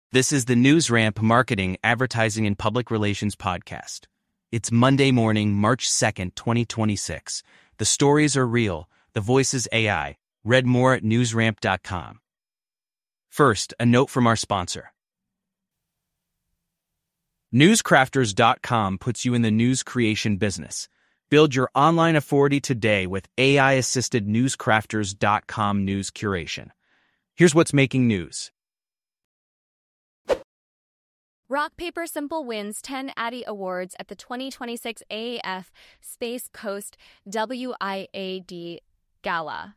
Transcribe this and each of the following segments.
This is the NewsRamp Marketing, Advertising, and Public Relations podcast. It's Monday morning, March 2nd, 2026. The stories are real. The voice is AI. Read more at newsramp.com. First, a note from our sponsor. Newscrafters.com puts you in the news creation business. Build your online authority today with AI-assisted Newscrafters.com news curation. Here's what's making news. Rock Paper Simple wins 10 Addy Awards at the 2026 AAF Space Coast WIAD Gala.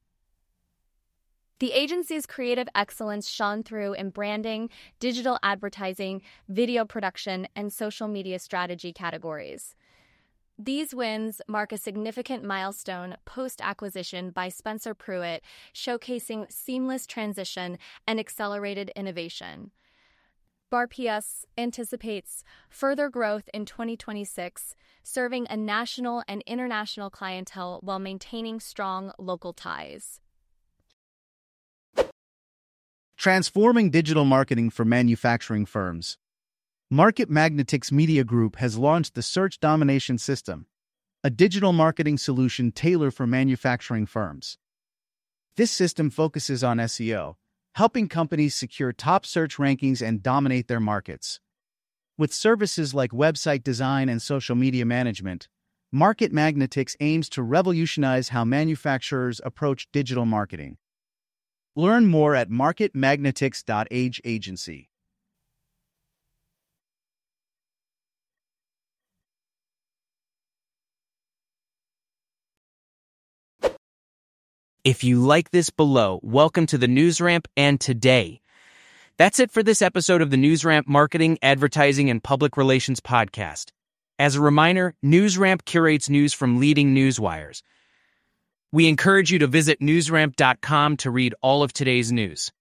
The agency's creative excellence shone through in branding, digital advertising, video production, and social media strategy categories. These wins mark a significant milestone post-acquisition by Spencer Pruitt, showcasing seamless transition and accelerated innovation. BarPS anticipates further growth in 2026, serving a national and international clientele while maintaining strong local ties. Transforming digital marketing for manufacturing firms. Market Magnetics Media Group has launched the Search Domination System, a digital marketing solution tailored for manufacturing firms. This system focuses on SEO, helping companies secure top search rankings and dominate their markets. With services like website design and social media management, Market Magnetics aims to revolutionize how manufacturers approach digital marketing. Learn more at marketmagnetics.age agency. If you like this below, welcome to the NewsRamp and today. That's it for this episode of the NewsRamp Marketing, Advertising, and Public Relations podcast. As a reminder, NewsRamp curates news from leading news wires. We encourage you to visit newsramp.com to read all of today's news.